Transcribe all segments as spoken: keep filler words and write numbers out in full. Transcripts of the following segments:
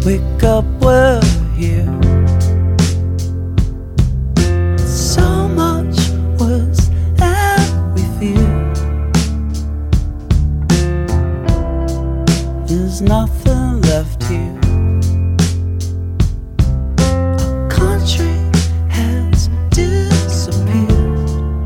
wake up, we're here. So much worse than we feared. There's nothing left here. Our country has disappeared.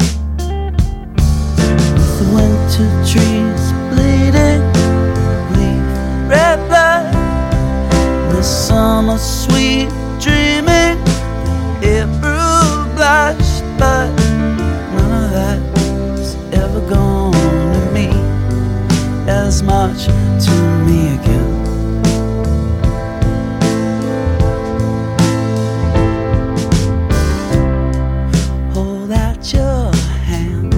With the winter trees bleeding, leave red blood. The summer sweet dreaming, April blush, but none of that is ever gonna mean as much to me again. Hold out your hand.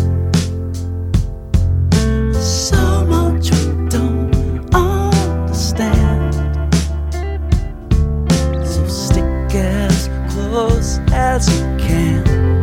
There's so much we don't understand, so stick as close as you can.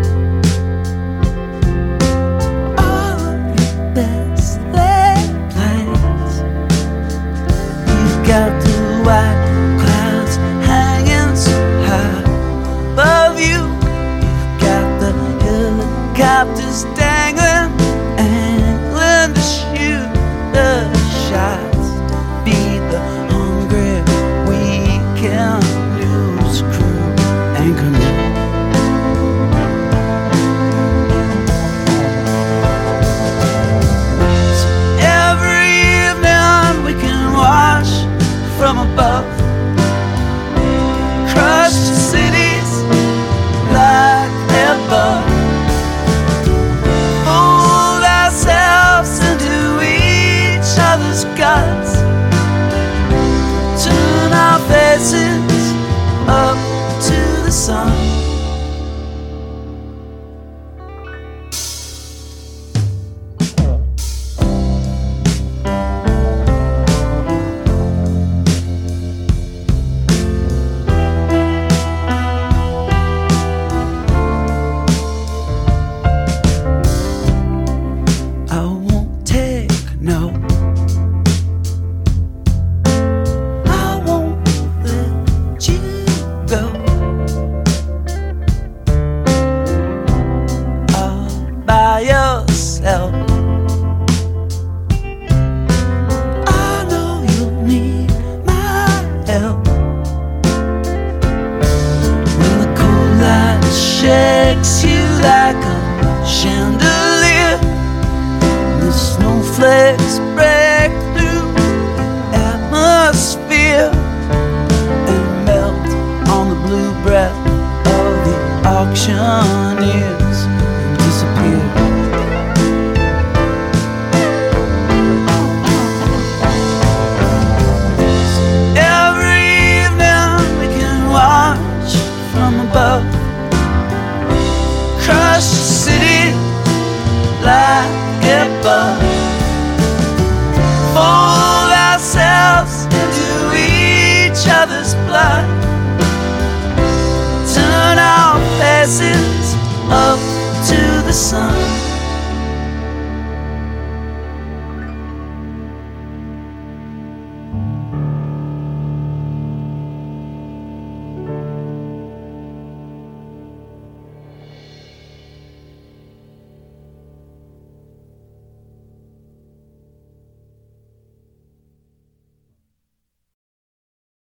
All of your best laid plans, you've got the white clouds hanging so high above you. You've got the helicopters dangling, angling to shoot the shots, to feed the hungry weekend news crew and canoe. So every evening we can watch from above, crush the cities like they're bug. Fold ourselves into each other's guts, turn our faces up to the sun. I won't take no. I won't let you go. All by yourself. I know you'll need my help when the cold light shakes you like a chandelier. The snowflakes break through the atmosphere and melt on the blue breath of the auctioneers and disappear. So every evening we can watch from above, crush the city like a bug. Fold ourselves into each other's blood, turn our faces up to the sun.